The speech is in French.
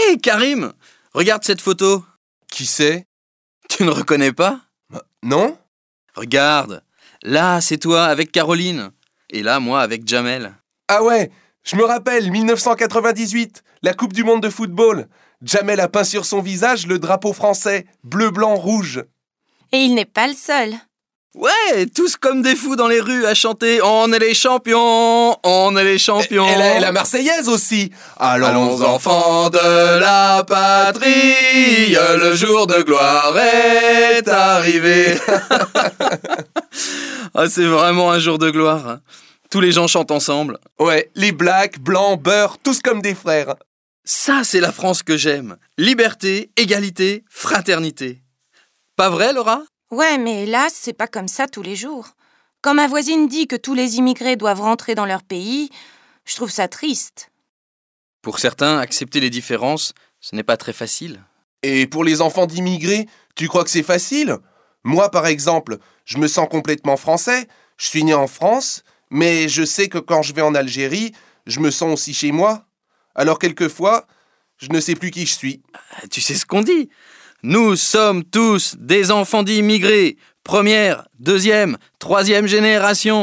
Hé, Karim, regarde cette photo. Qui c'est? Tu ne reconnais pas? Non? Regarde, là, c'est toi avec Caroline. Et là, moi avec Jamel. Ah ouais, je me rappelle, 1998, la Coupe du Monde de football. Jamel a peint sur son visage le drapeau français, bleu, blanc, rouge. Et il n'est pas le seul. Ouais, tous comme des fous dans les rues à chanter « On est les champions, on est les champions ». Et la Marseillaise aussi. Allons enfants de la patrie, le jour de gloire est arrivé. Ah, c'est vraiment un jour de gloire. Tous les gens chantent ensemble. Ouais, les blacks, blancs, beurre, tous comme des frères. Ça, c'est la France que j'aime. Liberté, égalité, fraternité. Pas vrai, Laura? Ouais, mais hélas, c'est pas comme ça tous les jours. Quand ma voisine dit que tous les immigrés doivent rentrer dans leur pays, je trouve ça triste. Pour certains, accepter les différences, ce n'est pas très facile. Et pour les enfants d'immigrés, tu crois que c'est facile? Moi, par exemple, je me sens complètement français. Je suis né en France, mais je sais que quand je vais en Algérie, je me sens aussi chez moi. Alors quelquefois, je ne sais plus qui je suis. Tu sais ce qu'on dit? Nous sommes tous des enfants d'immigrés. Première, deuxième, troisième génération.